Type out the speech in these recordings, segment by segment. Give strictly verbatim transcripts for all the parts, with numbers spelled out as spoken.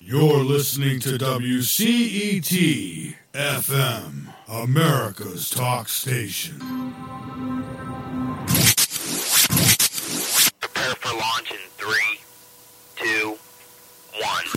You're listening to W C E T F M, America's talk station. Prepare for launch in three, two, one.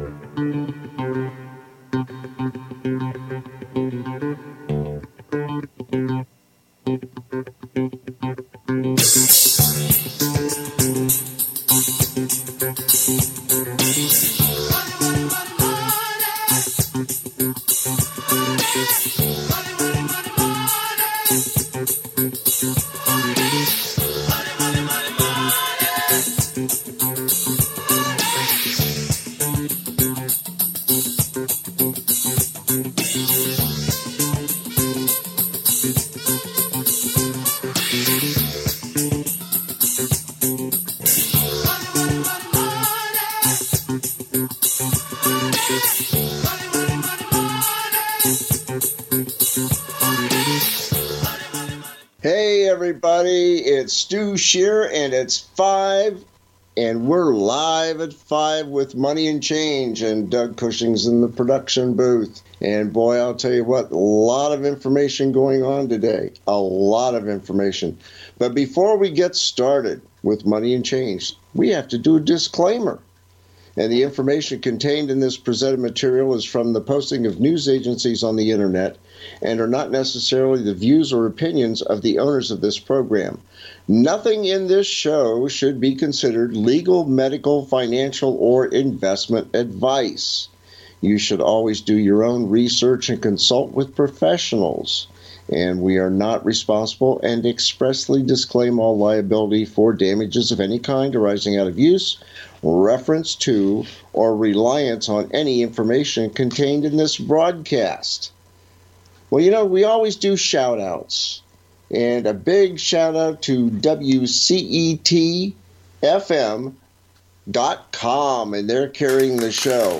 Hey everybody, it's Stu Shear and it's five and we're live at five with Money and Change, and Doug Cushing's in the production booth. And boy, I'll tell you what, a lot of information going on today, a lot of information. But before we get started with Money and Change, we have to do a disclaimer. And the information contained in this presented material is from the posting of news agencies on the internet and are not necessarily the views or opinions of the owners of this program. Nothing in this show should be considered legal, medical, financial, or investment advice. You should always do your own research and consult with professionals. And we are not responsible and expressly disclaim all liability for damages of any kind arising out of use, reference to, or reliance on any information contained in this broadcast. Well, you know, we always do shout-outs. And a big shout-out to W C E T F M dot com, and they're carrying the show.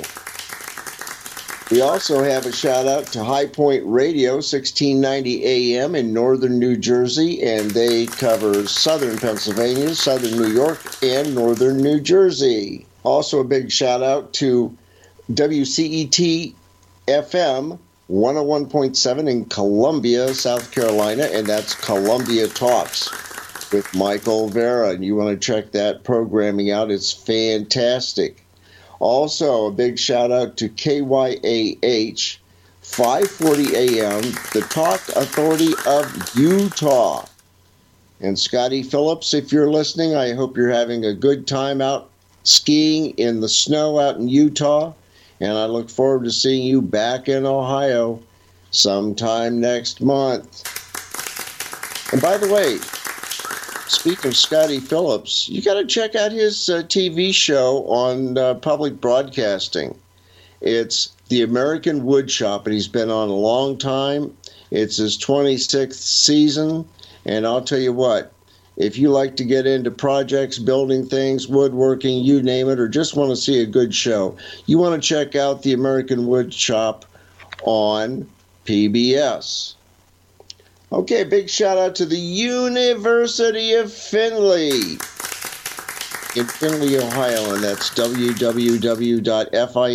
We also have a shout-out to High Point Radio, sixteen ninety A M in northern New Jersey, and they cover southern Pennsylvania, southern New York, and northern New Jersey. Also a big shout-out to W C E T F M one oh one point seven in Columbia, South Carolina, and that's Columbia Talks with Michael Vera, and you want to check that programming out. It's fantastic. Also, a big shout-out to K Y A H, five forty A M, the Talk Authority of Utah. And Scotty Phillips, if you're listening, I hope you're having a good time out skiing in the snow out in Utah. And I look forward to seeing you back in Ohio sometime next month. And by the way, speaking of Scotty Phillips, you got to check out his uh, T V show on uh, public broadcasting. It's The American Woodshop, and he's been on a long time. It's his twenty-sixth season, and I'll tell you what, if you like to get into projects, building things, woodworking, you name it, or just want to see a good show, you want to check out The American Woodshop on P B S. Okay, big shout out to the University of Findlay in Findlay, Ohio, and that's w w w dot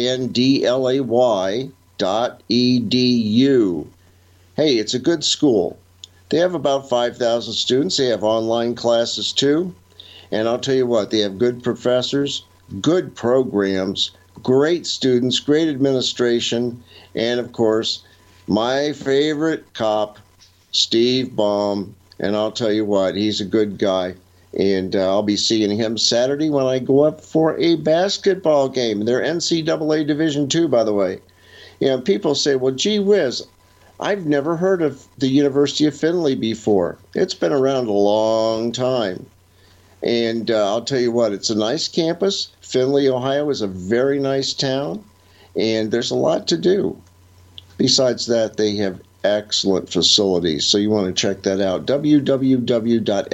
findlay dot e d u. Hey, it's a good school. They have about five thousand students. They have online classes too. And I'll tell you what, they have good professors, good programs, great students, great administration, and of course, my favorite cop, Steve Baum. And I'll tell you what, he's a good guy. And uh, I'll be seeing him Saturday when I go up for a basketball game. They're N C double A Division two, by the way. You know, people say, well, gee whiz, I've never heard of the University of Findlay before. It's been around a long time. And uh, I'll tell you what, it's a nice campus. Findlay, Ohio is a very nice town, and there's a lot to do. Besides that, they have excellent facilities, so you want to check that out. w w w dot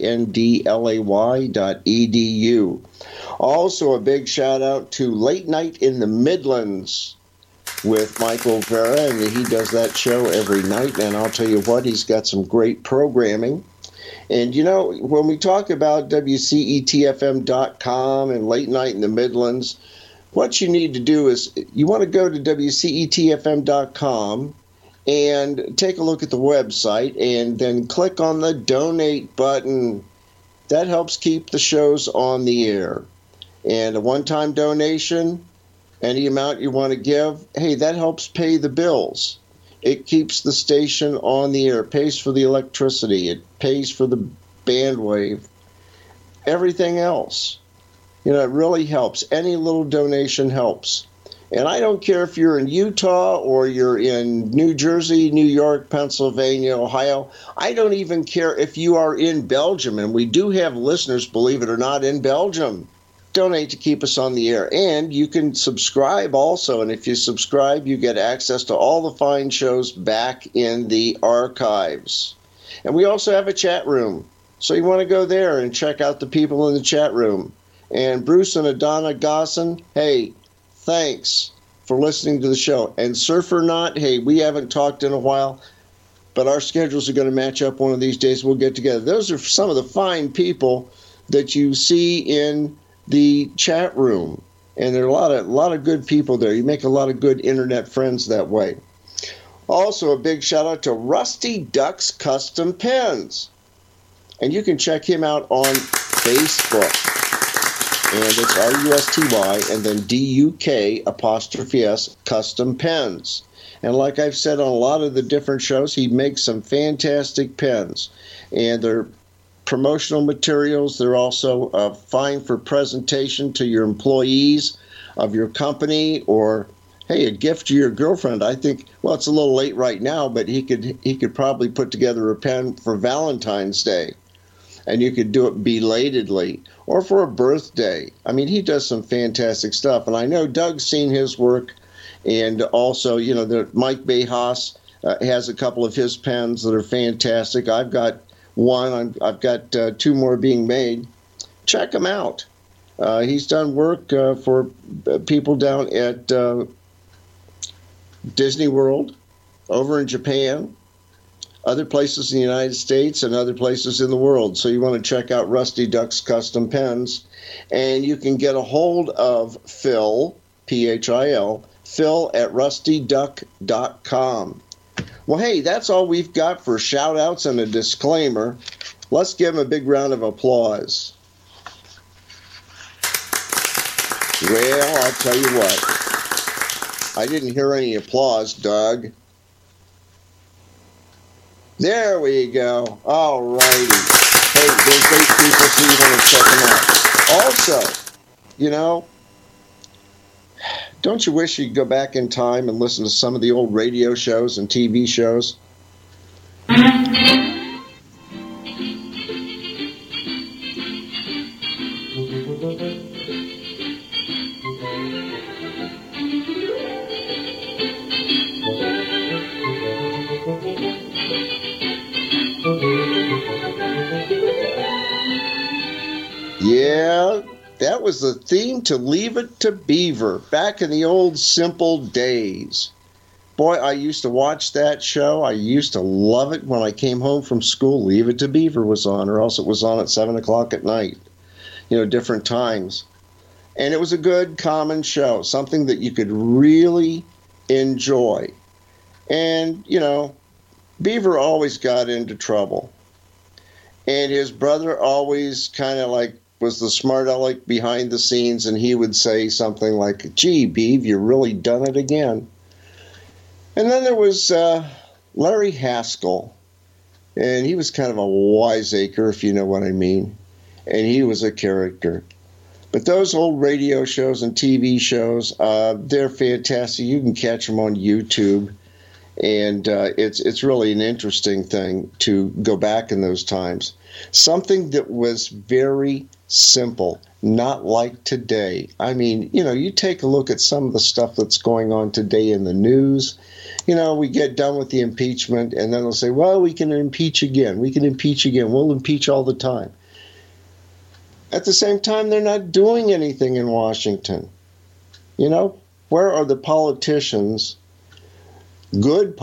findlay dot e d u. Also, a big shout out to Late Night in the Midlands with Michael Vera, and he does that show every night, and I'll tell you what, he's got some great programming. And, you know, when we talk about W C E T F M dot com and Late Night in the Midlands, what you need to do is you want to go to W C E T F M dot com and take a look at the website and then click on the donate button. That helps keep the shows on the air. And a one-time donation, any amount you want to give, hey, that helps pay the bills. It keeps the station on the air. It pays for the electricity. It pays for the bandwidth. Everything else. You know, it really helps. Any little donation helps. And I don't care if you're in Utah or you're in New Jersey, New York, Pennsylvania, Ohio. I don't even care if you are in Belgium. And we do have listeners, believe it or not, in Belgium. Donate to keep us on the air. And you can subscribe also. And if you subscribe, you get access to all the fine shows back in the archives. And we also have a chat room. So you want to go there and check out the people in the chat room. And Bruce and Adana Gosson, hey, thanks for listening to the show. And Surfer Not, hey, we haven't talked in a while, but our schedules are going to match up one of these days. We'll get together. Those are some of the fine people that you see in the chat room. And there are a lot of, a lot of good people there. You make a lot of good internet friends that way. Also, a big shout out to Rusty Duck's Custom Pens. And you can check him out on Facebook. And it's R U S T Y and then D U K apostrophe S Custom Pens. And like I've said on a lot of the different shows, he makes some fantastic pens. And they're promotional materials. They're also uh, fine for presentation to your employees of your company, or, hey, a gift to your girlfriend. I think, well, it's a little late right now, but he could he could probably put together a pen for Valentine's Day. And you could do it belatedly, or for a birthday. I mean, he does some fantastic stuff. And I know Doug's seen his work. And also, you know, the, Mike Bejas uh, has a couple of his pens that are fantastic. I've got one. I'm, I've got uh, two more being made. Check him out. Uh, he's done work uh, for people down at uh, Disney World, over in Japan, other places in the United States, and other places in the world. So you want to check out Rusty Duck's Custom Pens. And you can get a hold of Phil, P H I L, Phil at rusty duck dot com. Well, hey, that's all we've got for shout-outs and a disclaimer. Let's give him a big round of applause. Well, I'll tell you what. I didn't hear any applause, Doug. There we go. All righty. Hey, there's great people, so you want to check them out. Also, you know, don't you wish you could go back in time and listen to some of the old radio shows and T V shows? Yeah, that was the theme to Leave It to Beaver back in the old simple days. Boy, I used to watch that show. I used to love it when I came home from school. Leave It to Beaver was on, or else it was on at seven o'clock at night. You know, different times. And it was a good, common show, something that you could really enjoy. And, you know, Beaver always got into trouble. And his brother always kind of like was the smart aleck behind the scenes, and he would say something like, gee, Beav, you really done it again. And then there was uh, Larry Haskell, and he was kind of a wiseacre, if you know what I mean, and he was a character. But those old radio shows and T V shows, uh, they're fantastic. You can catch them on YouTube, and uh, it's it's really an interesting thing to go back in those times. Something that was very simple, not like today. I mean, you know, you take a look at some of the stuff that's going on today in the news. You know, we get done with the impeachment, and then they'll say, well, we can impeach again. We can impeach again. We'll impeach all the time. At the same time, they're not doing anything in Washington. You know, where are the politicians, good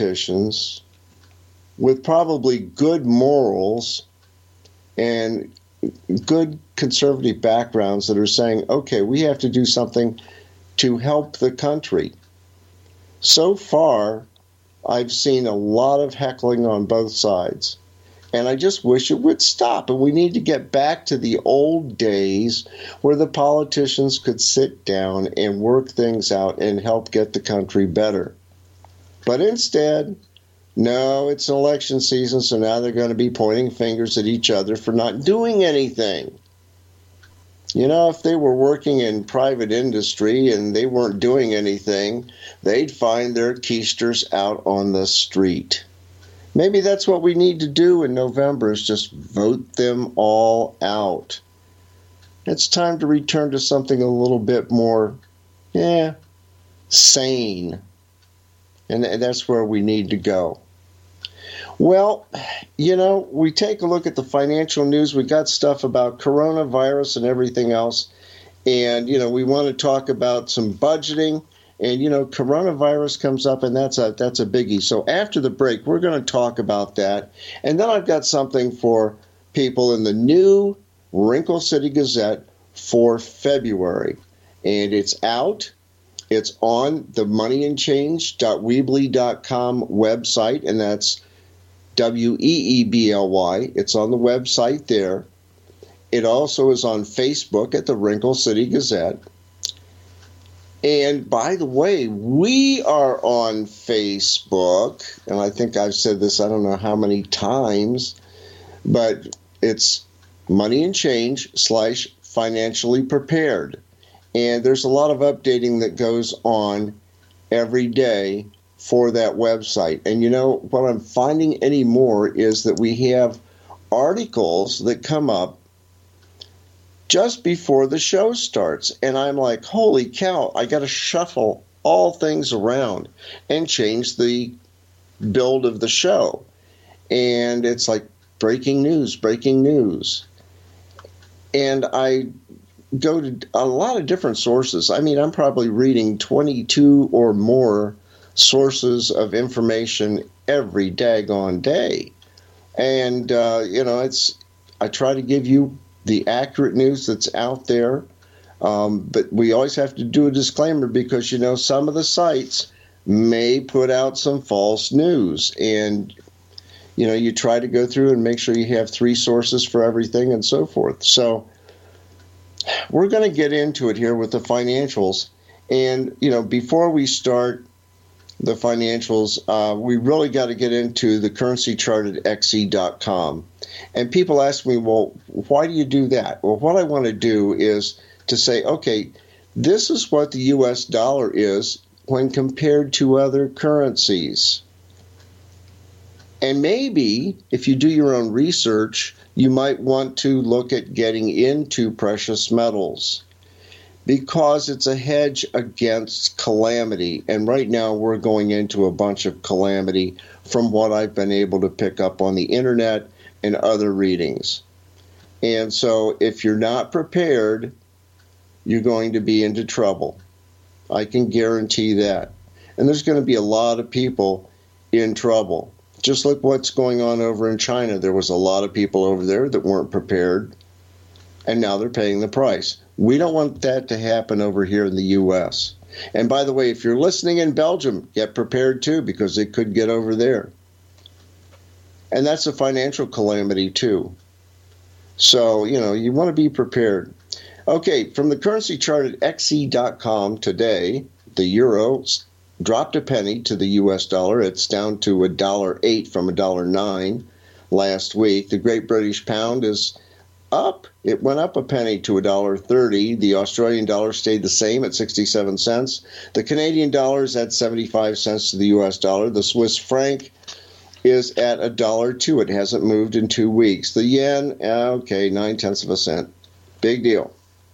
politicians, with probably good morals and good conservative backgrounds that are saying, okay, we have to do something to help the country. So far, I've seen a lot of heckling on both sides. And I just wish it would stop. And we need to get back to the old days where the politicians could sit down and work things out and help get the country better. But instead, no, it's an election season, so now they're going to be pointing fingers at each other for not doing anything. You know, if they were working in private industry and they weren't doing anything, they'd find their keisters out on the street. Maybe that's what we need to do in November, is just vote them all out. It's time to return to something a little bit more, yeah, sane. And that's where we need to go. Well, you know, we take a look at the financial news. We got stuff about coronavirus and everything else. And, you know, we want to talk about some budgeting. And, you know, coronavirus comes up, and that's a that's a biggie. So after the break, we're going to talk about that. And then I've got something for people in the new Wrinkle City Gazette for February. And it's out. It's on the money and change dot weebly dot com website, and that's W E E B L Y. It's on the website there. It also is on Facebook at the Wrinkle City Gazette. And by the way, we are on Facebook, and I think I've said this I don't know how many times, but it's Money and Change slash Financially Prepared. And there's a lot of updating that goes on every day for that website. And you know, what I'm finding anymore is that we have articles that come up just before the show starts. And I'm like, holy cow, I got to shuffle all things around and change the build of the show. And it's like breaking news, breaking news. And I go to a lot of different sources. I mean, I'm probably reading twenty-two or more sources of information every daggone day. And, uh, you know, it's I try to give you the accurate news that's out there. Um, but we always have to do a disclaimer because, you know, some of the sites may put out some false news. And, you know, you try to go through and make sure you have three sources for everything and so forth. So we're going to get into it here with the financials. And, you know, before we start the financials, uh, we really got to get into the currency chart at X E dot com. And people ask me, well, why do you do that? Well, what I want to do is to say, okay, this is what the U S dollar is when compared to other currencies. And maybe if you do your own research, you might want to look at getting into precious metals, because it's a hedge against calamity. And right now we're going into a bunch of calamity from what I've been able to pick up on the internet and other readings. And so if you're not prepared, you're going to be into trouble. I can guarantee that. And there's going to be a lot of people in trouble. Just like what's going on over in China. There was a lot of people over there that weren't prepared, and now they're paying the price. We don't want that to happen over here in the U S. And by the way, if you're listening in Belgium, get prepared too, because it could get over there. And that's a financial calamity too. So, you know, you want to be prepared. Okay, from the currency chart at X E dot com today, the euro dropped a penny to the U S dollar. It's down to a dollar eight from a dollar nine last week. The Great British Pound is up. It went up a penny to a dollar thirty. The Australian dollar stayed the same at sixty-seven cents. The Canadian dollar is at seventy-five cents to the U S dollar. The Swiss franc is at a dollar two. It hasn't moved in two weeks. The yen, okay, nine tenths of a cent. Big deal.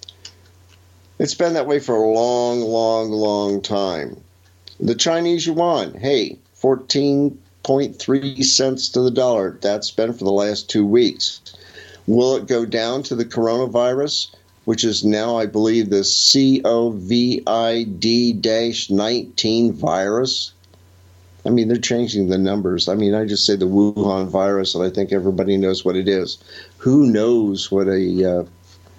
It's been that way for a long, long, long time. The Chinese yuan, hey, fourteen point three cents to the dollar. That's been for the last two weeks. Will it go down to the coronavirus, which is now, I believe, the C O V I D nineteen virus? I mean, they're changing the numbers. I mean, I just say the Wuhan virus, and I think everybody knows what it is. Who knows what a uh,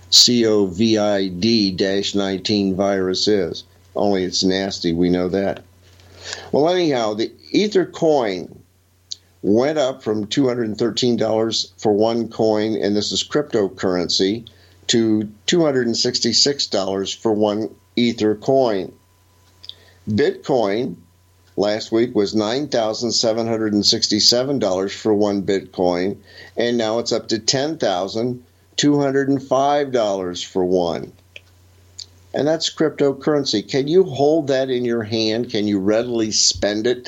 COVID nineteen virus is? Only it's nasty. We know that. Well, anyhow, the Ether coin went up from two hundred thirteen dollars for one coin, and this is cryptocurrency, to two hundred sixty-six dollars for one Ether coin. Bitcoin last week was nine thousand seven hundred sixty-seven dollars for one Bitcoin, and now it's up to ten thousand two hundred five dollars for one. And that's cryptocurrency. Can you hold that in your hand? Can you readily spend it?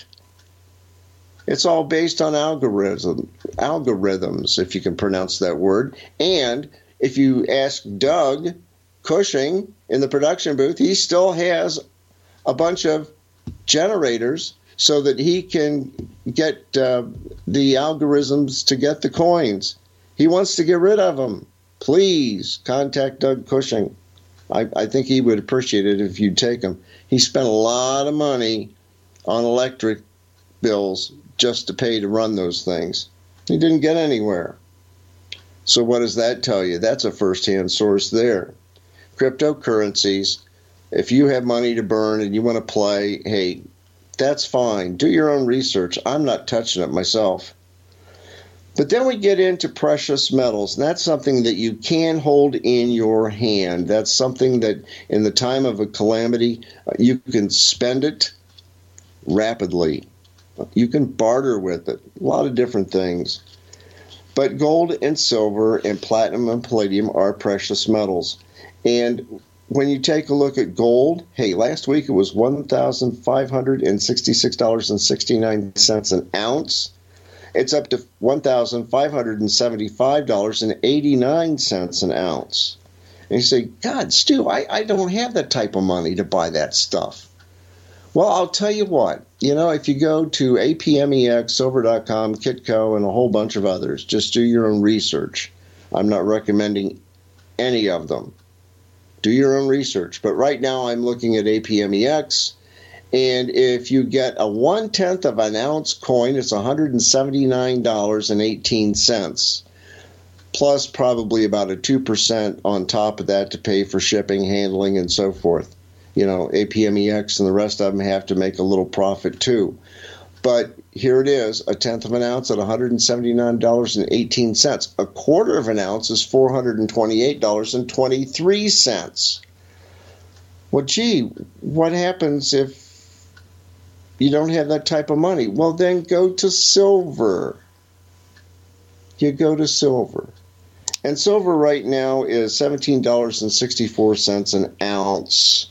It's all based on algorithm, algorithms, if you can pronounce that word. And if you ask Doug Cushing in the production booth, he still has a bunch of generators so that he can get uh, the algorithms to get the coins. He wants to get rid of them. Please contact Doug Cushing. I, I think he would appreciate it if you'd take him. He spent a lot of money on electric bills just to pay to run those things. He didn't get anywhere. So what does that tell you? That's a first-hand source there. Cryptocurrencies, if you have money to burn and you want to play, hey, that's fine. Do your own research. I'm not touching it myself. But then we get into precious metals, and that's something that you can hold in your hand. That's something that in the time of a calamity, you can spend it rapidly. You can barter with it, a lot of different things. But gold and silver and platinum and palladium are precious metals. And when you take a look at gold, hey, last week it was one thousand five hundred sixty-six dollars and sixty-nine cents an ounce. It's up to one thousand five hundred seventy-five dollars and eighty-nine cents an ounce. And you say, God, Stu, I, I don't have that type of money to buy that stuff. Well, I'll tell you what. You know, if you go to A P M E X, Silver dot com, Kitco, and a whole bunch of others, just do your own research. I'm not recommending any of them. Do your own research. But right now I'm looking at A P M E X. And if you get a one-tenth of an ounce coin, it's one hundred seventy-nine dollars and eighteen cents, plus probably about a two percent on top of that to pay for shipping, handling, and so forth. You know, A P M E X and the rest of them have to make a little profit too. But here it is, a tenth of an ounce at one hundred seventy-nine dollars and eighteen cents. A quarter of an ounce is four hundred twenty-eight dollars and twenty-three cents. Well, gee, what happens if you don't have that type of money? Well, then go to silver. You go to silver. And silver right now is seventeen dollars and sixty-four cents an ounce.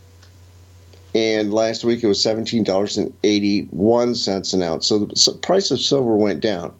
And last week it was seventeen dollars and eighty-one cents an ounce. So the price of silver went down.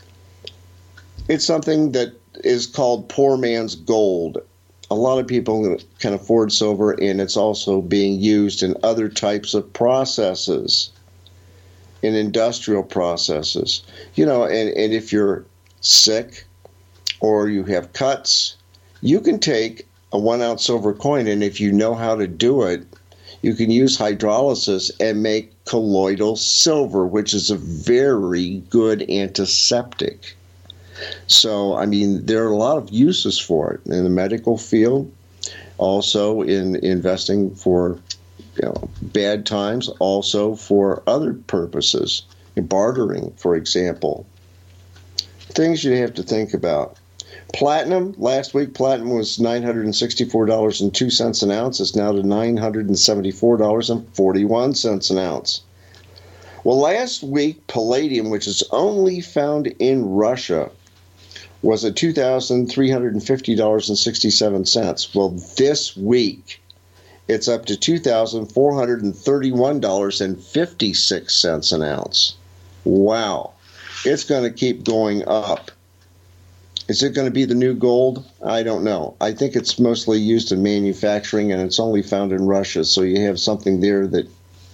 It's something that is called poor man's gold. A lot of people can afford silver, and it's also being used in other types of processes, in industrial processes. You know, and, and if you're sick or you have cuts, you can take a one-ounce silver coin, and if you know how to do it, you can use hydrolysis and make colloidal silver, which is a very good antiseptic. So, I mean, there are a lot of uses for it in the medical field, also in investing for, you know, bad times, also for other purposes, in bartering, for example. Things you have to think about. Platinum, last week platinum was nine hundred sixty-four dollars and two cents an ounce. It's now to nine hundred seventy-four dollars and forty-one cents an ounce. Well, last week palladium, which is only found in Russia, was at two thousand three hundred fifty dollars and sixty-seven cents. Well, this week it's up to two thousand four hundred thirty-one dollars and fifty-six cents an ounce. Wow. It's going to keep going up. Is it going to be the new gold? I don't know. I think it's mostly used in manufacturing, and it's only found in Russia. So you have something there that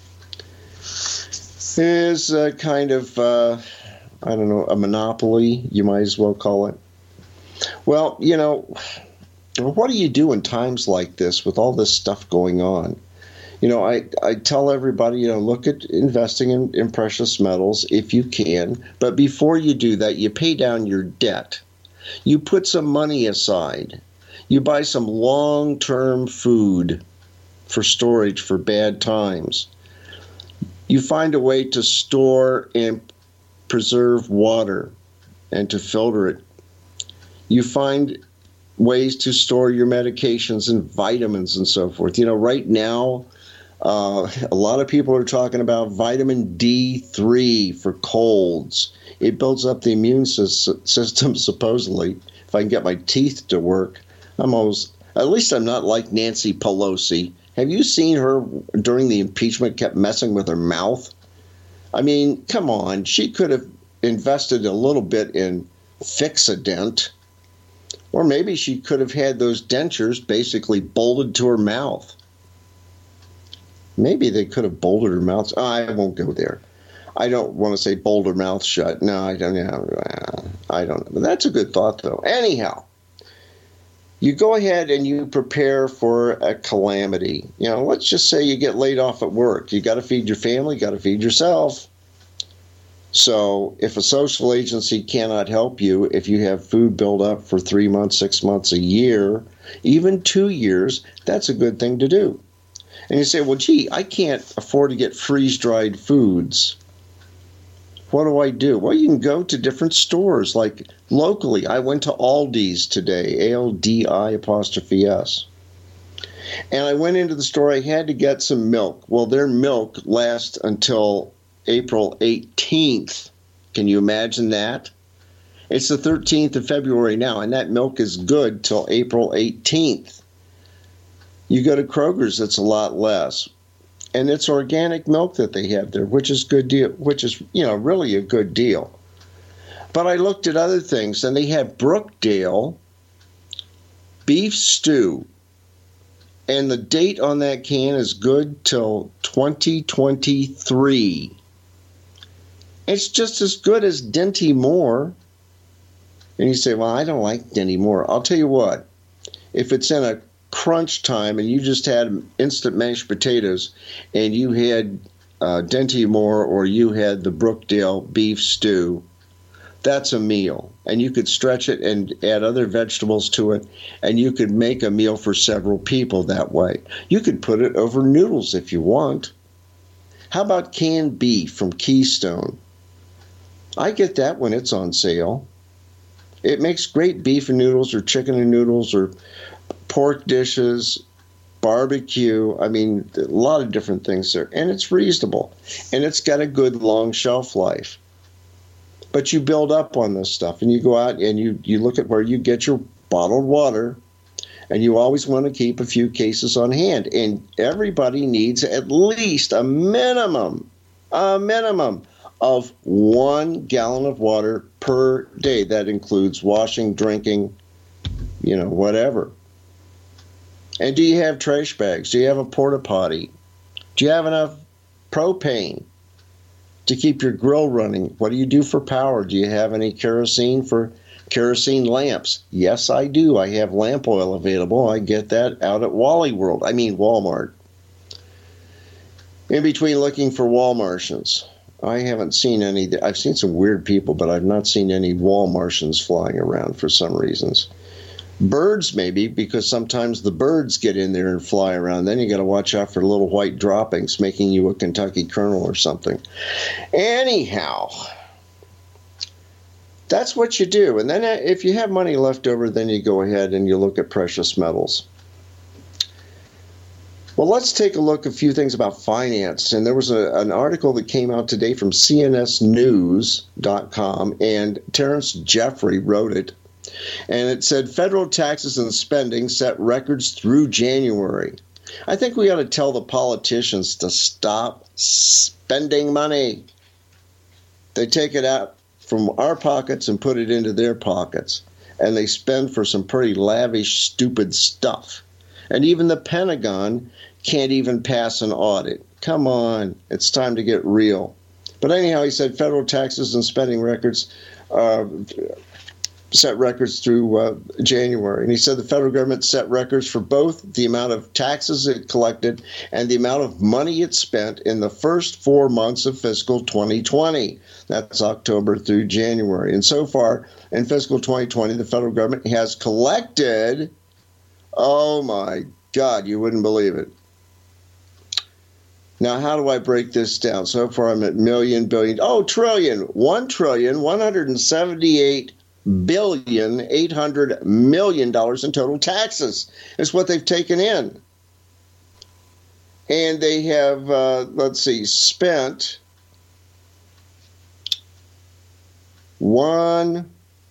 is uh, kind of, uh, I don't know, a monopoly, you might as well call it. Well, you know, what do you do in times like this with all this stuff going on? You know, I, I tell everybody, you know, look at investing in, in precious metals if you can. But before you do that, you pay down your debt. You put some money aside. You buy some long-term food for storage for bad times. You find a way to store and preserve water and to filter it. You find ways to store your medications and vitamins and so forth. You know, right now, uh, a lot of people are talking about vitamin D three for colds. It builds up the immune system, supposedly. If I can get my teeth to work, I'm almost, at least I'm not like Nancy Pelosi. Have you seen her during the impeachment kept messing with her mouth? I mean, come on. She could have invested a little bit in Fixodent. Or maybe she could have had those dentures basically bolted to her mouth. Maybe they could have bolted her mouth. Oh, I won't go there. I don't want to say bolt her mouth shut. No, I don't know. I don't know. But that's a good thought, though. Anyhow, you go ahead and you prepare for a calamity. You know, let's just say you get laid off at work. You got to feed your family, you got to feed yourself. So if a social agency cannot help you, if you have food built up for three months, six months, a year, even two years, that's a good thing to do. And you say, well, gee, I can't afford to get freeze-dried foods. What do I do? Well, you can go to different stores. Like locally, I went to Aldi's today, A L D I apostrophe S. And I went into the store. I had to get some milk. Well, their milk lasts until April eighteenth. Can you imagine that? It's the thirteenth of February now, and that milk is good till April eighteenth. You go to Kroger's, it's a lot less. And it's organic milk that they have there, which is good deal, which is, you know, really a good deal. But I looked at other things, and they have Brookdale beef stew. And the date on that can is good till twenty twenty-three. It's just as good as Dinty Moore. And you say, well, I don't like Dinty Moore. I'll tell you what. If it's in a crunch time and you just had instant mashed potatoes and you had uh, Dinty Moore or you had the Brookdale beef stew, that's a meal. And you could stretch it and add other vegetables to it, and you could make a meal for several people that way. You could put it over noodles if you want. How about canned beef from Keystone? I get that when it's on sale. It makes great beef and noodles or chicken and noodles or pork dishes, barbecue. I mean, a lot of different things there. And it's reasonable. And it's got a good long shelf life. But you build up on this stuff, and you go out and you, you look at where you get your bottled water, and you always want to keep a few cases on hand. And everybody needs at least a minimum, a minimum of one gallon of water per day. That includes washing, drinking, you know, whatever. And do you have trash bags? Do you have a porta potty? Do you have enough propane to keep your grill running? What do you do for power? Do you have any kerosene for kerosene lamps? Yes, I do. I have lamp oil available. I get that out at Wally World. I mean Walmart. In between looking for Walmartians. I haven't seen any. I've seen some weird people, but I've not seen any Walmartians flying around for some reasons. Birds, maybe, because sometimes the birds get in there and fly around. Then you got to watch out for little white droppings, making you a Kentucky Colonel or something. Anyhow, that's what you do. And then if you have money left over, then you go ahead and you look at precious metals. Well, let's take a look at a few things about finance. And there was a, an article that came out today from C N S news dot com, and Terrence Jeffrey wrote it. And it said, federal taxes and spending set records through January. I think we ought to tell the politicians to stop spending money. They take it out from our pockets and put it into their pockets. And they spend for some pretty lavish, stupid stuff. And even the Pentagon can't even pass an audit. Come on, it's time to get real. But anyhow, he said federal taxes and spending records uh, set records through uh, January. And he said the federal government set records for both the amount of taxes it collected and the amount of money it spent in the first four months of fiscal twenty twenty. That's October through January. And so far in fiscal twenty twenty, the federal government has collected, oh my God, you wouldn't believe it. Now, how do I break this down? So far, I'm at million, billion, oh, trillion, one trillion, one hundred seventy-eight billion, eight hundred million dollars in total taxes is what they've taken in. And they have, uh, let's see, spent one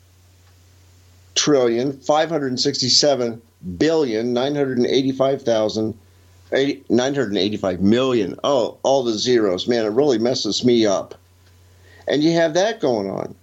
trillion, five hundred sixty-seven billion, nine hundred eighty-five thousand, nine hundred eighty-five million. Oh, all the zeros. Man, it really messes me up. And you have that going on.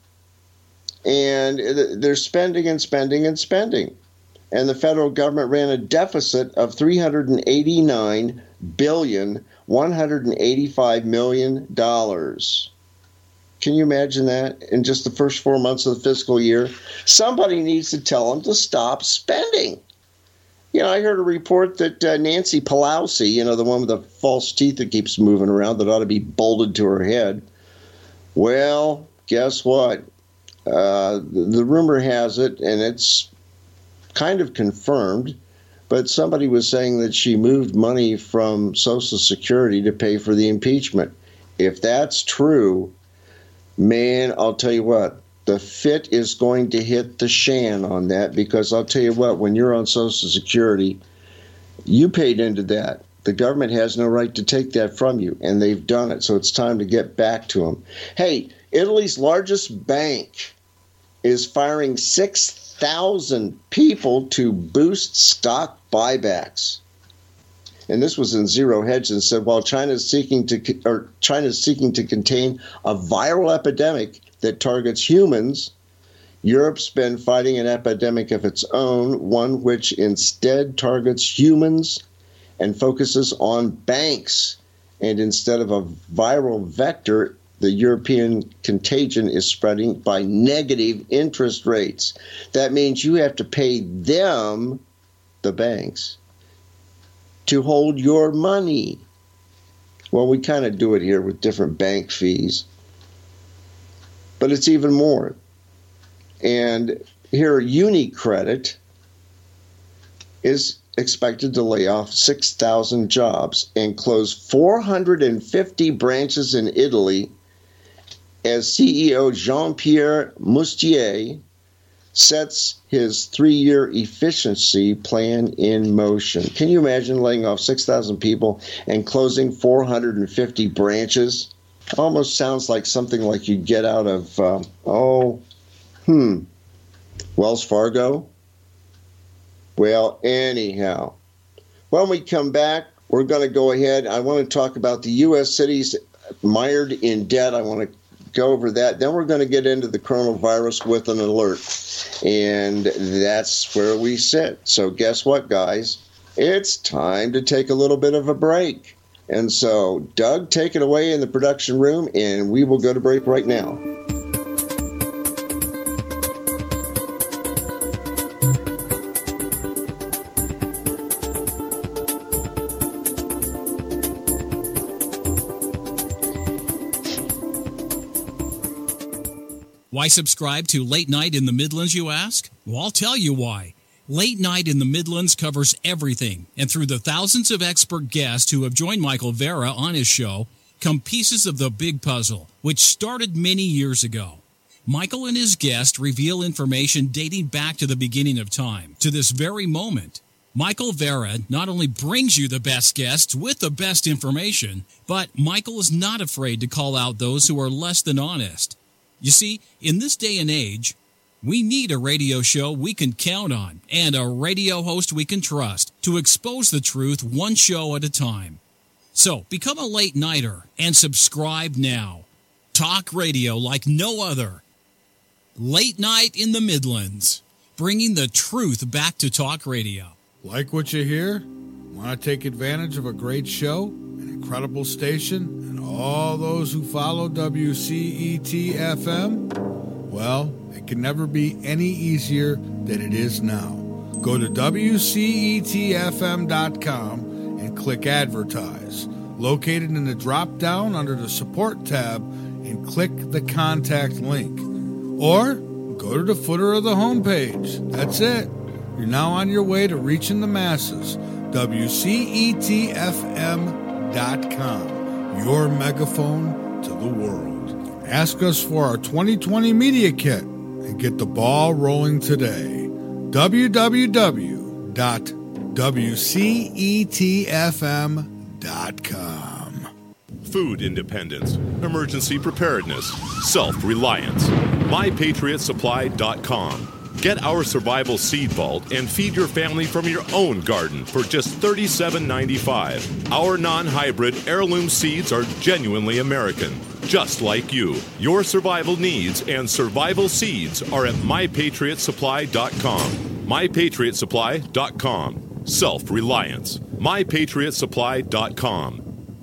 And they're spending and spending and spending. And the federal government ran a deficit of three hundred eighty-nine billion, one hundred eighty-five million dollars. Can you imagine that in just the first four months of the fiscal year? Somebody needs to tell them to stop spending. You know, I heard a report that uh, Nancy Pelosi, you know, the one with the false teeth that keeps moving around that ought to be bolted to her head. Well, guess what? Uh, the, the rumor has it, and it's kind of confirmed, but somebody was saying that she moved money from Social Security to pay for the impeachment. If that's true, man, I'll tell you what. The fit is going to hit the shan on that, because I'll tell you what, when you're on Social Security, you paid into that. The government has no right to take that from you, and they've done it, so it's time to get back to them. Hey, Italy's largest bank is firing six thousand people to boost stock buybacks. And this was in Zero Hedge, and said, while China is seeking to or China is seeking to contain a viral epidemic that targets humans, Europe's been fighting an epidemic of its own, one which instead targets humans and focuses on banks. And instead of a viral vector, the European contagion is spreading by negative interest rates. That means you have to pay them, the banks, to hold your money. Well, we kind of do it here with different bank fees. But it's even more. And here, UniCredit is expected to lay off six thousand jobs and close four hundred fifty branches in Italy as C E O Jean-Pierre Mustier sets his three-year efficiency plan in motion. Can you imagine laying off six thousand people and closing four hundred fifty branches? Almost sounds like something like you'd get out of, uh, oh, hmm, Wells Fargo? Well, anyhow, when we come back, we're going to go ahead. I want to talk about the U S cities mired in debt. I want to go over that. Then we're going to get into the coronavirus with an alert. And that's where we sit. So guess what, guys? It's time to take a little bit of a break. And so, Doug, take it away in the production room, and we will go to break right now. Why subscribe to Late Night in the Midlands, you ask? Well, I'll tell you why. Late Night in the Midlands covers everything, and through the thousands of expert guests who have joined Michael Vera on his show, come pieces of the big puzzle, which started many years ago. Michael and his guests reveal information dating back to the beginning of time, to this very moment. Michael Vera not only brings you the best guests with the best information, but Michael is not afraid to call out those who are less than honest. You see, in this day and age, we need a radio show we can count on and a radio host we can trust to expose the truth one show at a time. So become a late nighter and subscribe now. Talk radio like no other. Late Night in the Midlands, bringing the truth back to talk radio. Like what you hear? Want to take advantage of a great show, an incredible station, and all those who follow W C E T F M? Well, It can never be any easier than it is now. Go to W C E T F M dot com and click Advertise. Located in the drop-down under the Support tab, and click the Contact link. Or go to the footer of the homepage. That's it. You're now on your way to reaching the masses. W C E T F M dot com. Your megaphone to the world. Ask us for our twenty twenty Media Kit and get the ball rolling today. w w w dot w c e t f m dot com. Food independence, emergency preparedness, self-reliance. my patriot supply dot com. Get our survival seed vault and feed your family from your own garden for just thirty-seven ninety-five. Our non-hybrid heirloom seeds are genuinely American, just like you. Your survival needs and survival seeds are at my patriot supply dot com. my patriot supply dot com. Self-reliance. my patriot supply dot com.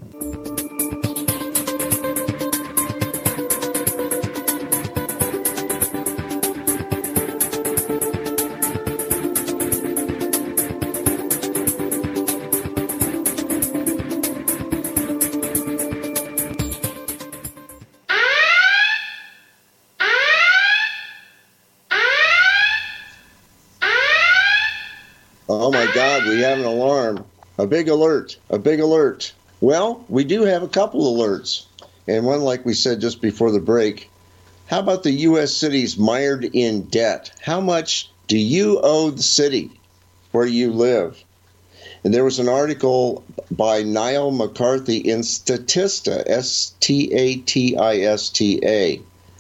Oh my God, we have an alarm. A big alert. A big alert. Well, we do have a couple alerts. And one, like we said just before the break, how about the U S cities mired in debt? How much do you owe the city where you live? And there was an article by Niall McCarthy in Statista, S T A T I S T A.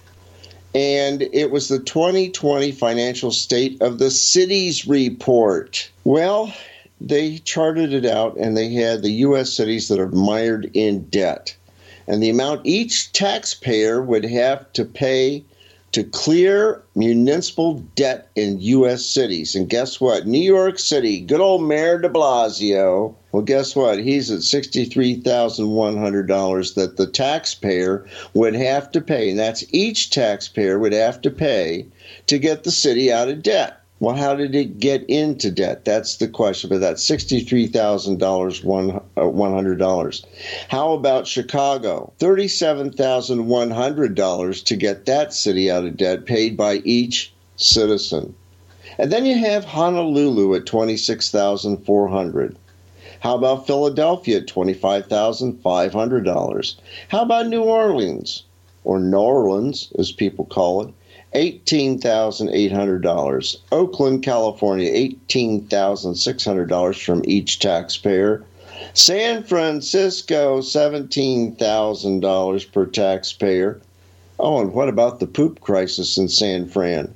And it was the twenty twenty Financial State of the Cities report. Well, they charted it out, and they had the U S cities that are mired in debt. And the amount each taxpayer would have to pay to clear municipal debt in U S cities. And guess what? New York City, good old Mayor de Blasio. Well, guess what? He's at sixty-three thousand one hundred dollars that the taxpayer would have to pay. And that's each taxpayer would have to pay to get the city out of debt. Well, how did it get into debt? That's the question. But that's sixty-three thousand one hundred dollars. How about Chicago? thirty-seven thousand one hundred dollars to get that city out of debt, paid by each citizen. And then you have Honolulu at twenty-six thousand four hundred dollars. How about Philadelphia at twenty-five thousand five hundred dollars? How about New Orleans, or New Orleans, as people call it? eighteen thousand eight hundred dollars. Oakland, California, eighteen thousand six hundred dollars from each taxpayer. San Francisco, seventeen thousand dollars per taxpayer. Oh, and what about the poop crisis in San Fran?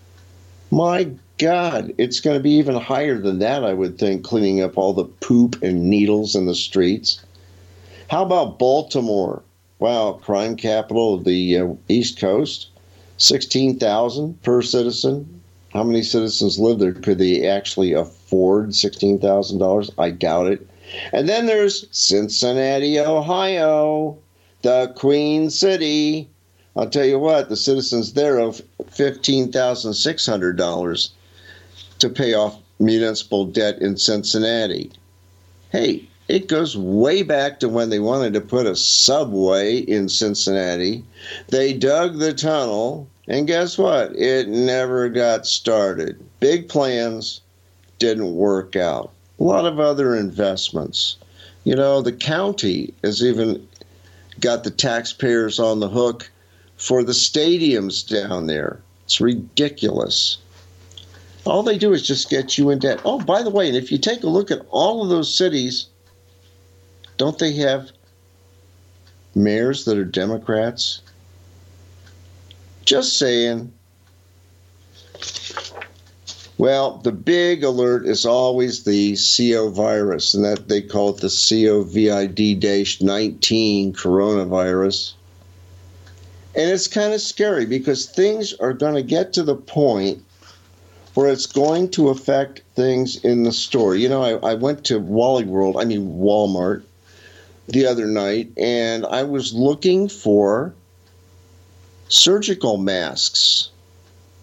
My God, it's going to be even higher than that, I would think, cleaning up all the poop and needles in the streets. How about Baltimore? Wow, crime capital of the uh, East Coast. sixteen thousand per citizen. How many citizens live there? Could they actually afford sixteen thousand dollars? I doubt it. And then there's Cincinnati, Ohio, the Queen City. I'll tell you what, the citizens there owe fifteen thousand six hundred dollars to pay off municipal debt in Cincinnati. Hey, it goes way back to when they wanted to put a subway in Cincinnati. They dug the tunnel, and guess what? It never got started. Big plans didn't work out. A lot of other investments. You know, the county has even got the taxpayers on the hook for the stadiums down there. It's ridiculous. All they do is just get you in debt. Oh, by the way, and if you take a look at all of those cities, don't they have mayors that are Democrats? Just saying. Well, the big alert is always the C O virus, and that they call it the COVID nineteen coronavirus. And it's kind of scary because things are going to get to the point where it's going to affect things in the store. You know, I, I went to Wally World, I mean Walmart, the other night, and I was looking for surgical masks.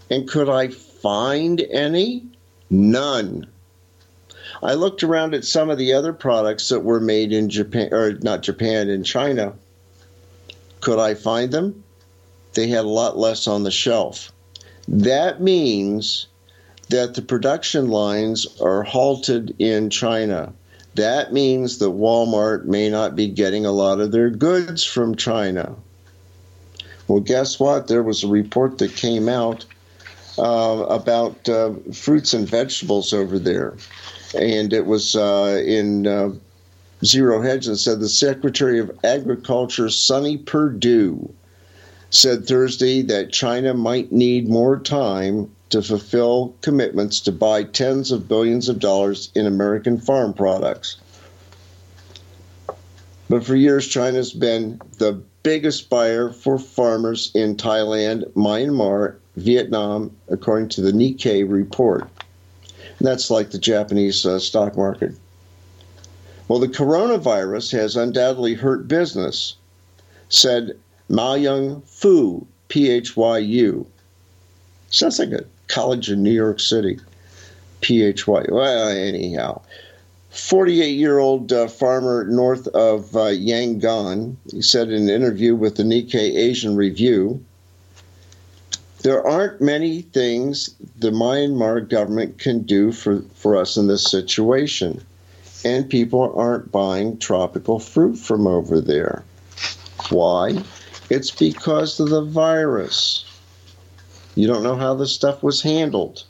And could I find any? None. I looked around at some of the other products that were made in Japan, or not Japan, in China. Could I find them? They had a lot less on the shelf. That means that the production lines are halted in China. That means that Walmart may not be getting a lot of their goods from China. Well, guess what? There was a report that came out uh, about uh, fruits and vegetables over there. And it was uh, in uh, Zero Hedge and said the Secretary of Agriculture, Sonny Perdue, said Thursday that China might need more time to fulfill commitments to buy tens of billions of dollars in American farm products. But for years, China's been the biggest buyer for farmers in Thailand, Myanmar, Vietnam, according to the Nikkei report. And that's like the Japanese uh, stock market. Well, the coronavirus has undoubtedly hurt business, said Maoyang Fu, P H Y U. Sounds like a college in New York City. P H Y U. Well, anyhow. forty-eight-year-old uh, farmer north of uh, Yangon, he said in an interview with the Nikkei Asian Review, there aren't many things the Myanmar government can do for, for us in this situation. And people aren't buying tropical fruit from over there. Why? It's because of the virus. You don't know how this stuff was handled.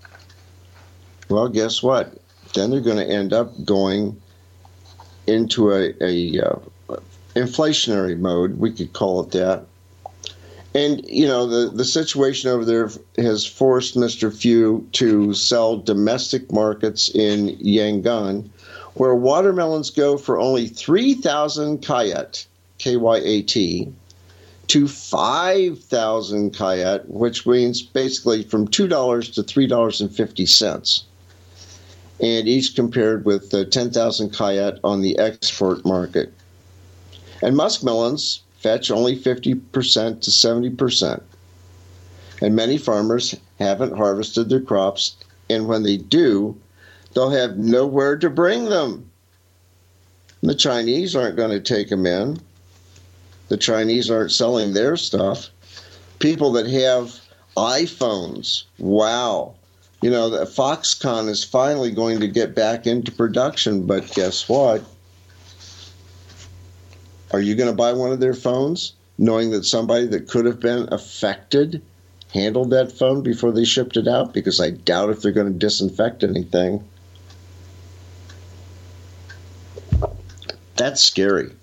Well, guess what? Then they're going to end up going into a, a uh, inflationary mode, we could call it that. And, you know, the, the situation over there has forced Mister Fu to sell domestic markets in Yangon, where watermelons go for only three thousand kyat, K Y A T, to five thousand kyat, which means basically from two dollars to three dollars and fifty cents. And each compared with uh, ten thousand kyat on the export market. And muskmelons fetch only fifty percent to seventy percent. And many farmers haven't harvested their crops, and when they do, they'll have nowhere to bring them. The Chinese aren't going to take them in. The Chinese aren't selling their stuff. People that have iPhones, wow. You know, the Foxconn is finally going to get back into production, but guess what? Are you going to buy one of their phones, knowing that somebody that could have been affected handled that phone before they shipped it out? Because I doubt if they're going to disinfect anything. That's scary.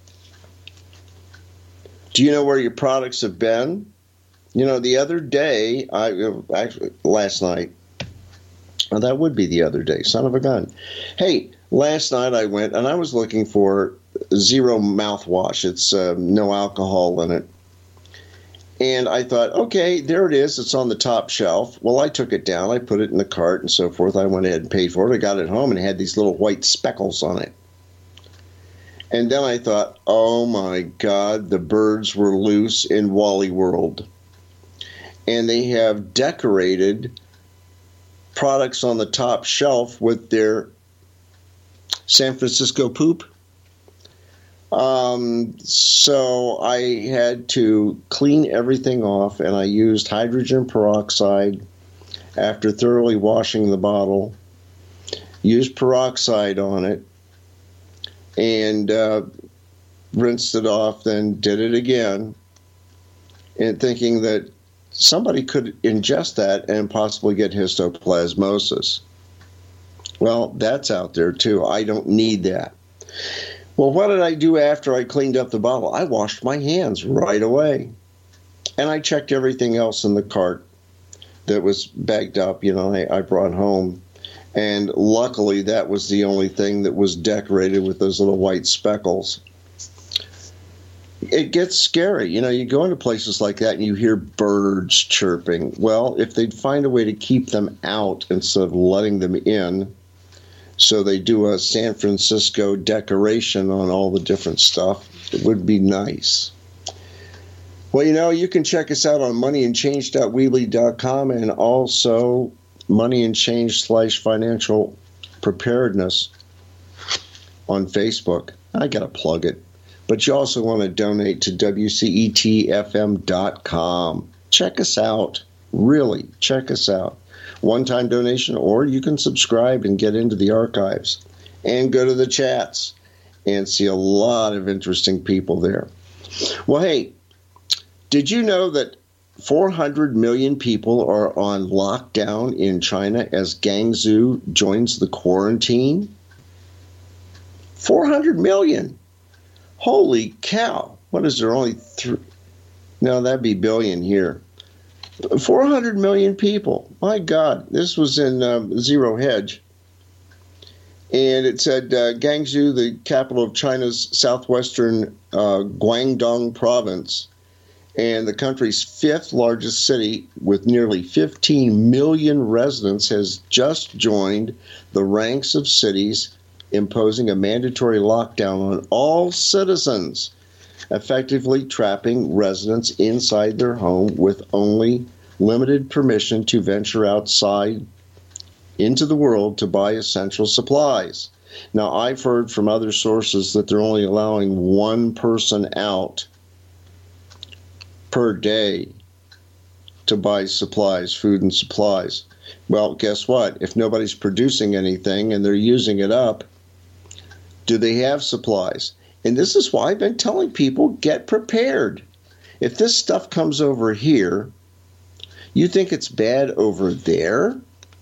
Do you know where your products have been? You know, the other day, I actually last night, well, that would be the other day, son of a gun. Hey, last night I went and I was looking for Zero mouthwash. It's uh, no alcohol in it. And I thought, okay, there it is. It's on the top shelf. Well, I took it down. I put it in the cart and so forth. I went ahead and paid for it. I got it home and it had these little white speckles on it. And then I thought, oh my God, the birds were loose in Wally World. And they have decorated products on the top shelf with their San Francisco poop. Um, so I had to clean everything off, and I used hydrogen peroxide after thoroughly washing the bottle. Used peroxide on it, and uh, rinsed it off, then did it again, and thinking that somebody could ingest that and possibly get histoplasmosis. Well, that's out there too. I don't need that. Well, what did I do after I cleaned up the bottle? I washed my hands right away. And I checked everything else in the cart that was bagged up, you know, I, I brought home. And luckily, that was the only thing that was decorated with those little white speckles. It gets scary. You know, you go into places like that and you hear birds chirping. Well, if they'd find a way to keep them out instead of letting them in, so they do a San Francisco decoration on all the different stuff, it would be nice. Well, you know, you can check us out on money and change dot weebly dot com and also Money and Change slash Financial Preparedness on Facebook. I got to plug it. But you also want to donate to W C E T F M dot com. Check us out. Really, check us out. One-time donation, or you can subscribe and get into the archives and go to the chats and see a lot of interesting people there. Well, hey, did you know that four hundred million people are on lockdown in China as Guangzhou joins the quarantine? four hundred million. Holy cow. What is there, only three? No, that'd be billion here. four hundred million people. My God. This was in um, Zero Hedge. And it said uh, Guangzhou, the capital of China's southwestern uh, Guangdong province, and the country's fifth largest city with nearly fifteen million residents, has just joined the ranks of cities imposing a mandatory lockdown on all citizens, effectively trapping residents inside their home with only limited permission to venture outside into the world to buy essential supplies. Now, I've heard from other sources that they're only allowing one person out per day to buy supplies, food and supplies. Well, guess what? If nobody's producing anything and they're using it up, do they have supplies? And this is why I've been telling people, get prepared. If this stuff comes over here, you think it's bad over there?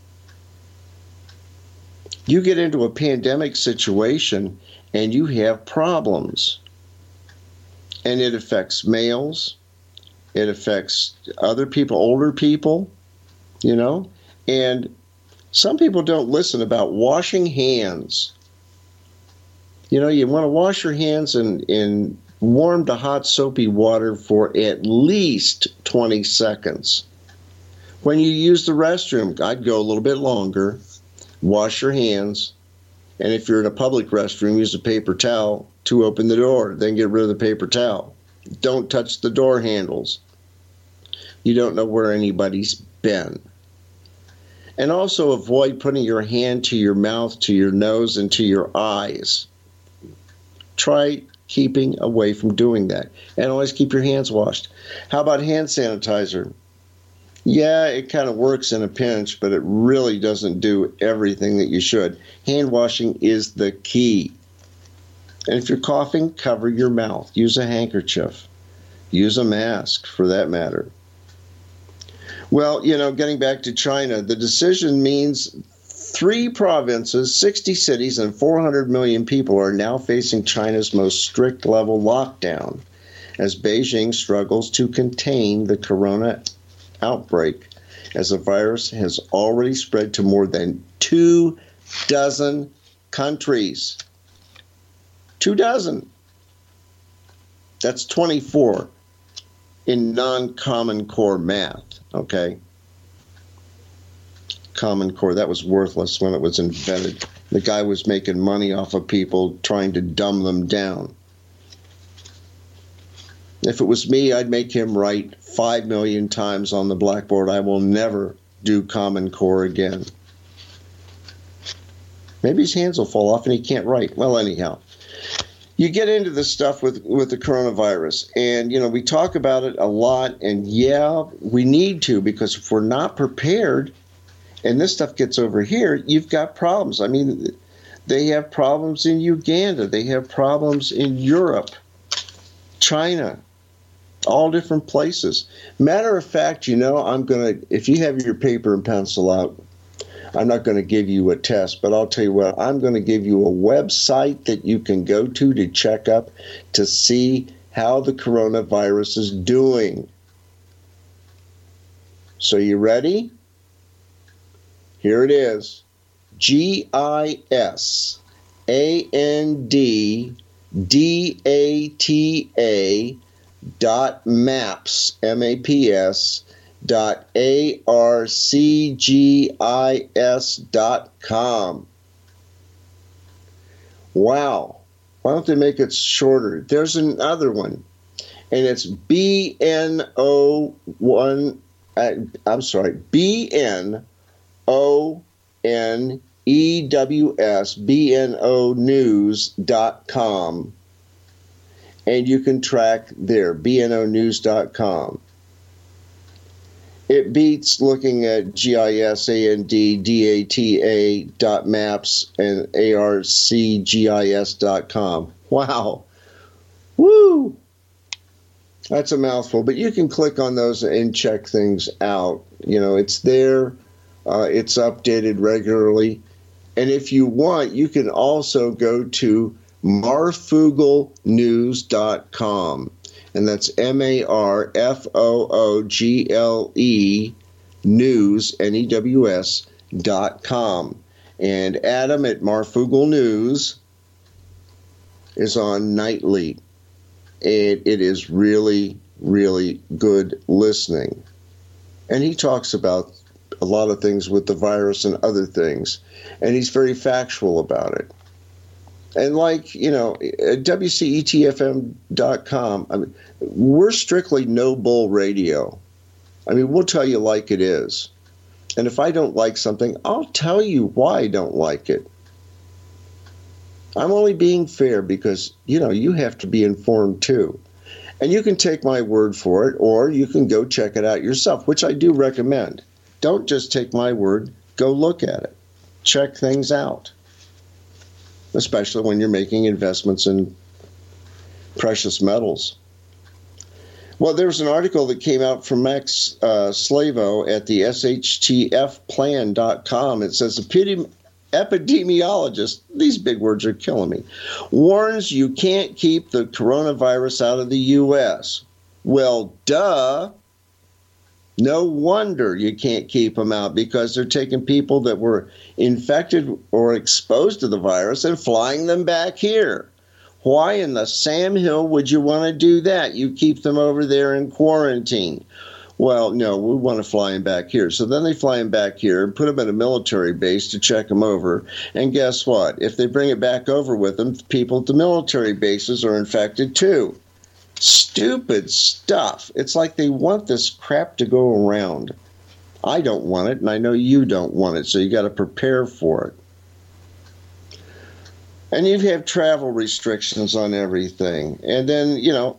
You get into a pandemic situation and you have problems. And it affects males. It affects other people, older people, you know. And some people don't listen about washing hands. You know, you want to wash your hands in, in warm to hot soapy water for at least twenty seconds. When you use the restroom, I'd go a little bit longer. Wash your hands. And if you're in a public restroom, use a paper towel to open the door. Then get rid of the paper towel. Don't touch the door handles. You don't know where anybody's been. And also avoid putting your hand to your mouth, to your nose, and to your eyes. Try keeping away from doing that. And always keep your hands washed. How about hand sanitizer? Yeah, it kind of works in a pinch, but it really doesn't do everything that you should. Hand washing is the key. And if you're coughing, cover your mouth. Use a handkerchief. Use a mask, for that matter. Well, you know, getting back to China, the decision means three provinces, sixty cities, and four hundred million people are now facing China's most strict level lockdown as Beijing struggles to contain the corona outbreak, as the virus has already spread to more than two dozen countries. Two dozen. That's twenty-four in non-Common Core math, okay? Common Core, that was worthless when it was invented. The guy was making money off of people trying to dumb them down. If it was me, I'd make him write five million times on the blackboard, I will never do Common Core again. Maybe his hands will fall off and he can't write. Well, anyhow, you get into this stuff with, with the coronavirus, and, you know, we talk about it a lot, and yeah, we need to, because if we're not prepared and this stuff gets over here, you've got problems. I mean, they have problems in Uganda. They have problems in Europe, China, all different places. Matter of fact, you know, I'm going to, if you have your paper and pencil out, I'm not going to give you a test, but I'll tell you what, I'm going to give you a website that you can go to to check up to see how the coronavirus is doing. So you ready? Here it is. G I S A N D D A T A dot maps, M A P S, dot A R C G I S dot com. Wow. Why don't they make it shorter? There's another one. And it's B N O one, uh, I'm sorry, B N O N E W S, B N O news dot com. And you can track there, B N O news dot com. It beats looking at G I S A N D D A T A dot maps and A R C G I S dot com. Wow. Woo! That's a mouthful, but you can click on those and check things out. You know, it's there. Uh, it's updated regularly. And if you want, you can also go to marfoogle news dot com. And that's M A R F O O G L E news, N E W S, dot com. And Adam at Marfoogle News is on nightly. It, it is really, really good listening. And he talks about a lot of things with the virus and other things. And he's very factual about it. And like, you know, W C E T F M dot com, I mean, we're strictly no bull radio. I mean, we'll tell you like it is. And if I don't like something, I'll tell you why I don't like it. I'm only being fair because, you know, you have to be informed too. And you can take my word for it, or you can go check it out yourself, which I do recommend. Don't just take my word, go look at it. Check things out. Especially when you're making investments in precious metals. Well, there was an article that came out from Max uh, Slavo at the S H T F plan dot com. It says, Epidemi- epidemiologist, these big words are killing me, warns you can't keep the coronavirus out of the U S. Well, duh. No wonder you can't keep them out, because they're taking people that were infected or exposed to the virus and flying them back here. Why in the Sam Hill would you want to do that? You keep them over there in quarantine. Well, no, we want to fly them back here. So then they fly them back here and put them at a military base to check them over. And guess what? If they bring it back over with them, people at the military bases are infected too. Stupid stuff. It's like they want this crap to go around. I don't want it, and I know you don't want it, so you got to prepare for it. And you have travel restrictions on everything. And then, you know,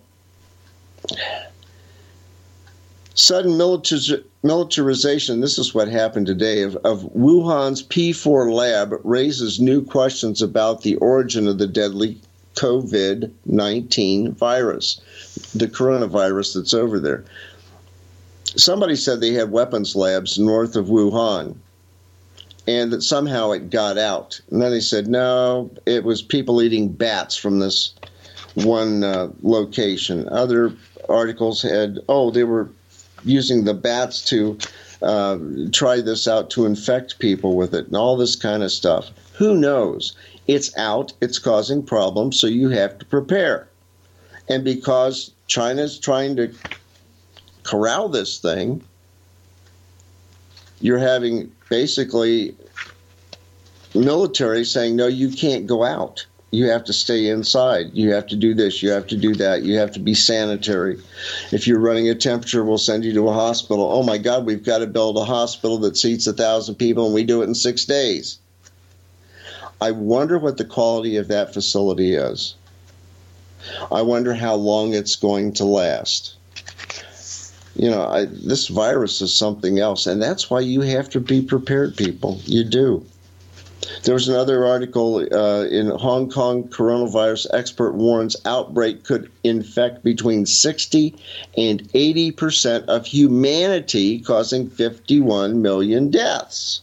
sudden militariz- militarization, this is what happened today, of, of Wuhan's P four lab raises new questions about the origin of the deadly COVID nineteen virus, the coronavirus that's over there. Somebody said they had weapons labs north of Wuhan, and that somehow it got out. And then they said, no, it was people eating bats from this one uh, location. Other articles had, oh, they were using the bats to uh, try this out to infect people with it and all this kind of stuff. Who knows? It's out, it's causing problems, so you have to prepare. And because China's trying to corral this thing, you're having basically military saying, no, you can't go out. You have to stay inside. You have to do this. You have to do that. You have to be sanitary. If you're running a temperature, we'll send you to a hospital. Oh, my God, we've got to build a hospital that seats a thousand people, and we do it in six days. I wonder what the quality of that facility is. I wonder how long it's going to last. You know, I, this virus is something else, and that's why you have to be prepared, people. You do. There was another article uh, in Hong Kong, coronavirus expert warns outbreak could infect between sixty and eighty percent of humanity, causing fifty-one million deaths.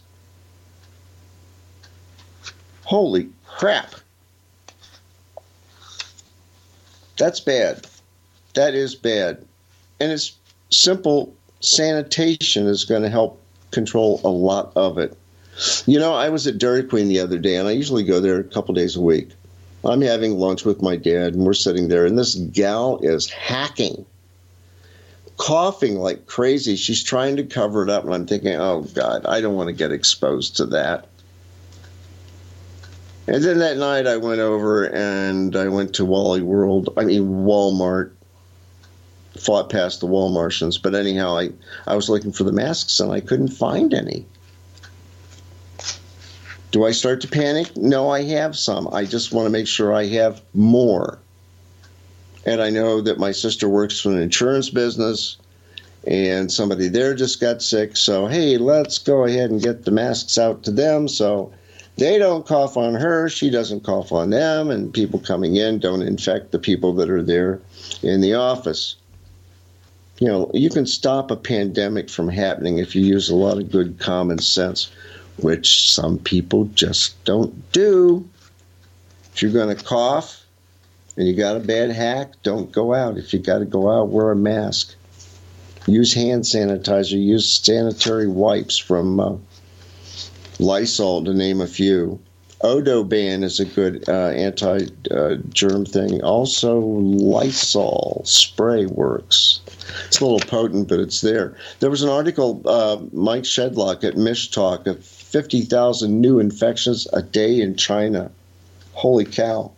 Holy crap. That's bad. That is bad. And it's simple sanitation is going to help control a lot of it. You know, I was at Dairy Queen the other day, and I usually go there a couple days a week. I'm having lunch with my dad, and we're sitting there, and this gal is hacking, coughing like crazy. She's trying to cover it up, and I'm thinking, oh, God, I don't want to get exposed to that. And then that night I went over and I went to Wally World, I mean Walmart, fought past the wall Martians. But anyhow, I, I was looking for the masks and I couldn't find any. Do I start to panic? No, I have some. I just want to make sure I have more. And I know that my sister works for an insurance business, and somebody there just got sick. So, hey, let's go ahead and get the masks out to them so they don't cough on her, she doesn't cough on them, and people coming in don't infect the people that are there in the office. You know, you can stop a pandemic from happening if you use a lot of good common sense, which some people just don't do. If you're going to cough and you got a bad hack, don't go out. If you got to go out, wear a mask. Use hand sanitizer. Use sanitary wipes from uh, Lysol, to name a few. Odoban is a good uh, anti-germ uh, thing. Also, Lysol spray works. It's a little potent, but it's there. There was an article, uh, Mike Shedlock at Mish Talk, of fifty thousand new infections a day in China. Holy cow.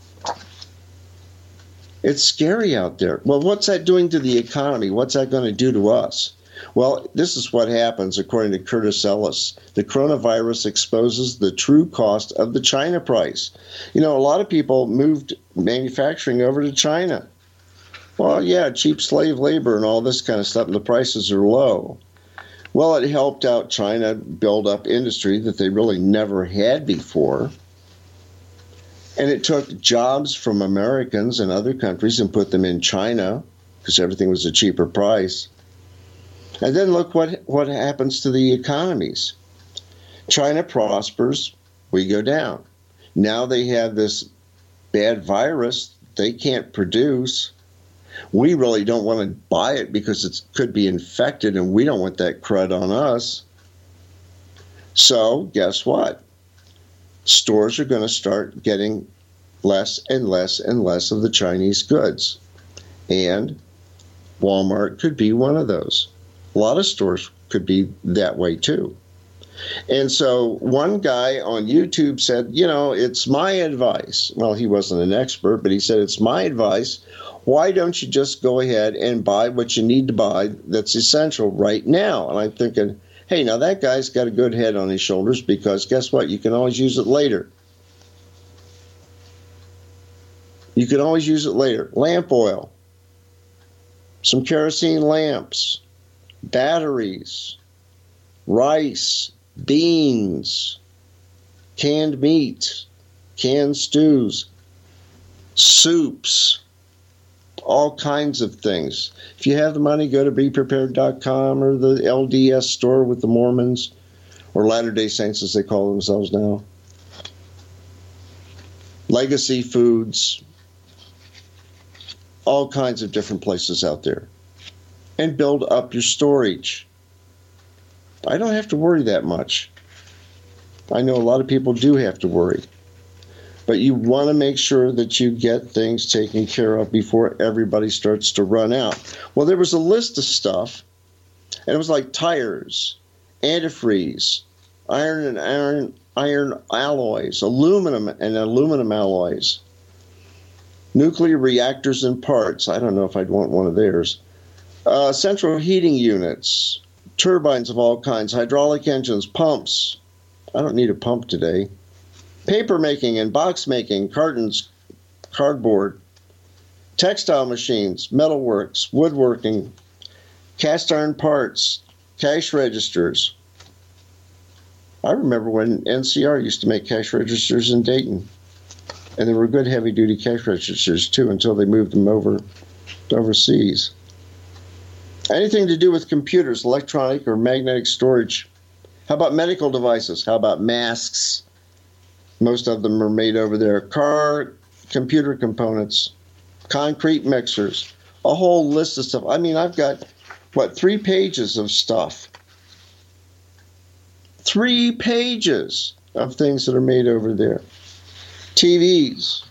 It's scary out there. Well, what's that doing to the economy? What's that going to do to us? Well, this is what happens, according to Curtis Ellis. The coronavirus exposes the true cost of the China price. You know, a lot of people moved manufacturing over to China. Well, yeah, cheap slave labor and all this kind of stuff, and the prices are low. Well, it helped out China build up industry that they really never had before. And it took jobs from Americans and other countries and put them in China because everything was a cheaper price. And then look what, what happens to the economies. China prospers, we go down. Now they have this bad virus they can't produce. We really don't want to buy it because it could be infected, and we don't want that crud on us. So guess what? Stores are going to start getting less and less and less of the Chinese goods. And Walmart could be one of those. A lot of stores could be that way too. And so one guy on YouTube said, you know, it's my advice. Well, he wasn't an expert, but he said, it's my advice. Why don't you just go ahead and buy what you need to buy that's essential right now? And I'm thinking, hey, now that guy's got a good head on his shoulders, because guess what? You can always use it later. You can always use it later. Lamp oil, some kerosene lamps, batteries, rice, beans, canned meat, canned stews, soups, all kinds of things. If you have the money, go to be prepared dot com or the L D S store with the Mormons, or Latter-day Saints as they call themselves now. Legacy Foods, all kinds of different places out there. And build up your storage. I don't have to worry that much. I know a lot of people do have to worry. But you want to make sure that you get things taken care of before everybody starts to run out. Well, there was a list of stuff, and it was like tires, antifreeze, iron and iron, iron alloys, aluminum and aluminum alloys, nuclear reactors and parts. I don't know if I'd want one of theirs. Uh, central heating units, turbines of all kinds, hydraulic engines, pumps. I don't need a pump today. Paper making and box making, cartons, cardboard, textile machines, metalworks, woodworking, cast iron parts, cash registers. I remember when N C R used to make cash registers in Dayton. And they were good heavy-duty cash registers, too, until they moved them over overseas. Anything to do with computers, electronic or magnetic storage. How about medical devices? How about masks? Most of them are made over there. Car, computer components, concrete mixers, a whole list of stuff. I mean, I've got, what, three pages of stuff. Three pages of things that are made over there. T Vs,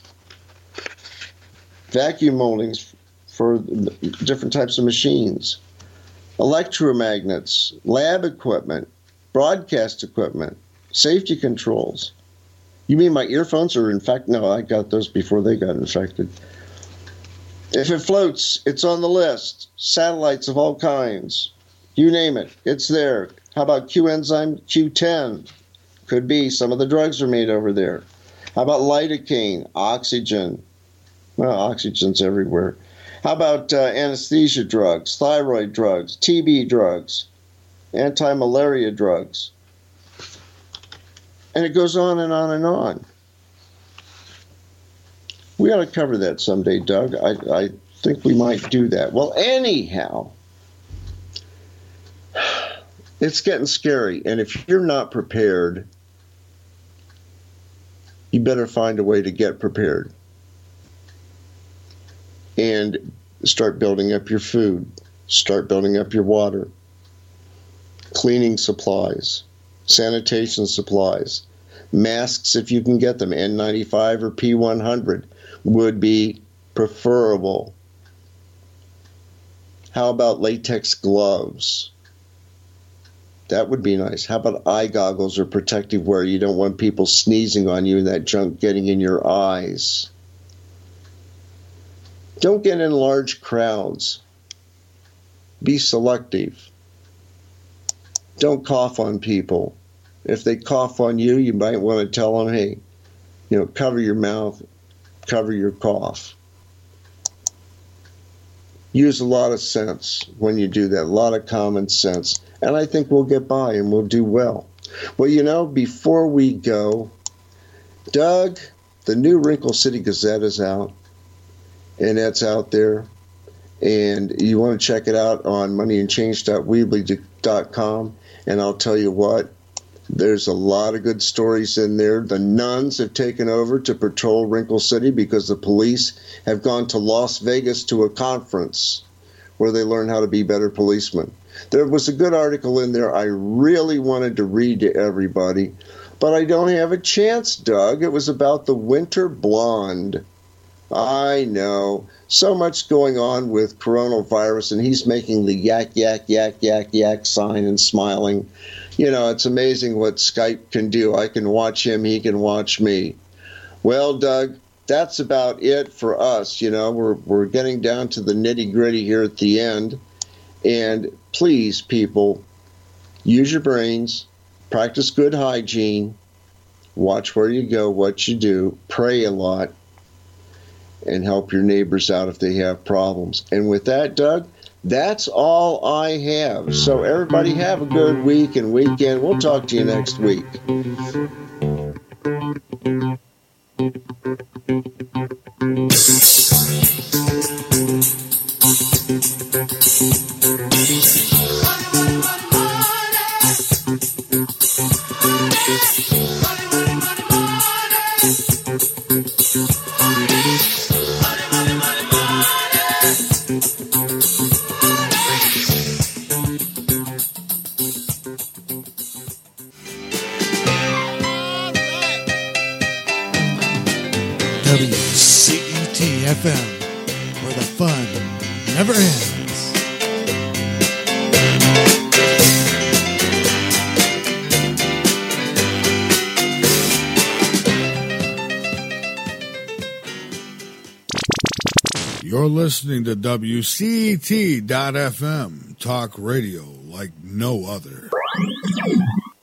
vacuum moldings for different types of machines, electromagnets, lab equipment, broadcast equipment, safety controls. You mean my earphones are infected? No, I got those before they got infected. If it floats, it's on the list. Satellites of all kinds. You name it, it's there. How about Q enzyme Q ten? Could be. Some of the drugs are made over there. How about lidocaine, oxygen? Well, oxygen's everywhere. How about uh, anesthesia drugs, thyroid drugs, T B drugs, anti-malaria drugs? And it goes on and on and on. We ought to cover that someday, Doug. I, I think we might do that. Well, anyhow, it's getting scary. And if you're not prepared, you better find a way to get prepared. And start building up your food. Start building up your water. Cleaning supplies. Sanitation supplies. Masks, if you can get them, N ninety-five or P one hundred would be preferable. How about latex gloves? That would be nice. How about eye goggles or protective wear? You don't want people sneezing on you and that junk getting in your eyes. Don't get in large crowds. Be selective. Don't cough on people. If they cough on you, you might want to tell them, hey, you know, cover your mouth, cover your cough. Use a lot of sense when you do that, a lot of common sense. And I think we'll get by and we'll do well. Well, you know, before we go, Doug, the new Wrinkle City Gazette is out, and that's out there. And you want to check it out on money and change dot weebly dot com. And I'll tell you what, there's a lot of good stories in there. The nuns have taken over to patrol Wrinkle City because the police have gone to Las Vegas to a conference where they learn how to be better policemen. There was a good article in there I really wanted to read to everybody, but I don't have a chance, Doug. It was about the winter blonde. I know. So much going on with coronavirus, and he's making the yak, yak, yak, yak, yak sign and smiling. You know, it's amazing what Skype can do. I can watch him, he can watch me. Well, Doug, that's about it for us. You know, we're we're getting down to the nitty-gritty here at the end. And please, people, use your brains, practice good hygiene, watch where you go, what you do, pray a lot, and help your neighbors out if they have problems. And with that, Doug, that's all I have. So everybody have a good week and weekend. We'll talk to you next week. W C E T F M, where the fun never ends. You're listening to W C E T dot F M, talk radio like no other.